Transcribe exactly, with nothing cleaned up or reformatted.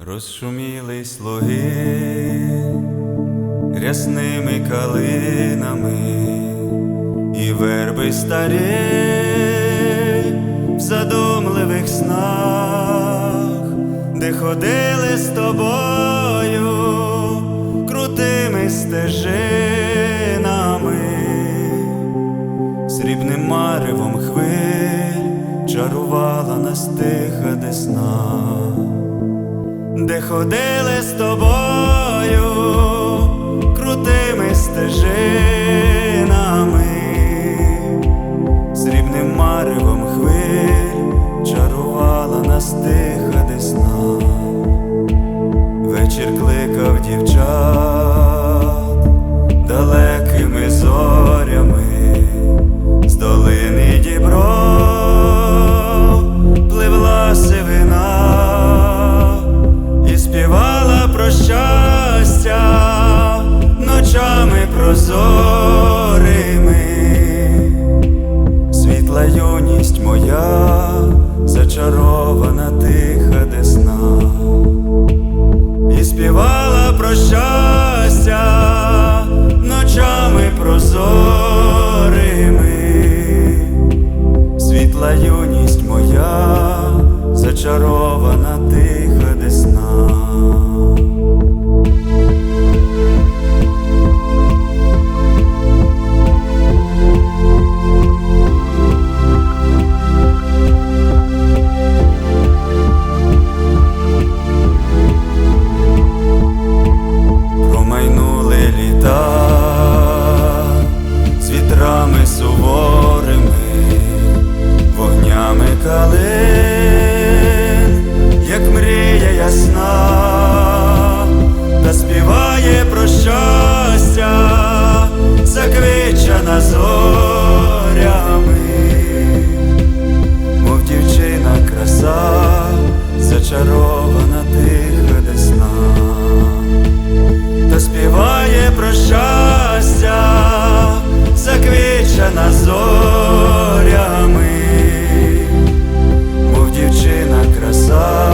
Розшумілись луги рясними калинами, і верби старі в задумливих снах, де ходили з тобою крутими стежинами, срібним маревом хвиль чарувала нас тиха десна, де ходили з тобою крутими стежинами, срібним маревом хвиль чарувала нас тиха десна. Вечір кликав дівчат далекими зорями, з долини Дібро пливла сивина і співала про щастя ночами прозорими. Світла юність моя, зачарована тиха десна, і співала про щастя ночами прозорими. Світла юність моя, зачарована тиха десна. Промайнули літа з вітрами суворими, вогнями калин, як мрія ясна, та співає про щастя заквичана зорями, мов дівчина краса, зачарована тиха десна, та співає про щастя заквичана зорями, мов дівчина краса,